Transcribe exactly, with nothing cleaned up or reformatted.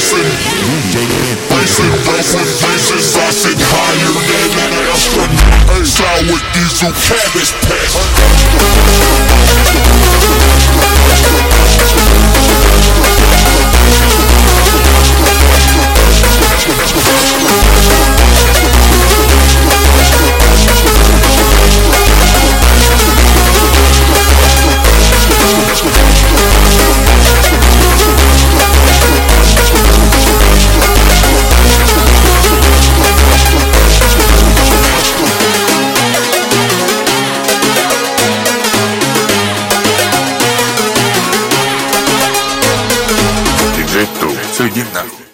racing, racing, racing, racing, rising higher than an astronaut. Sour diesel cabbage patch. Диджей Ту, все, иди нахуй.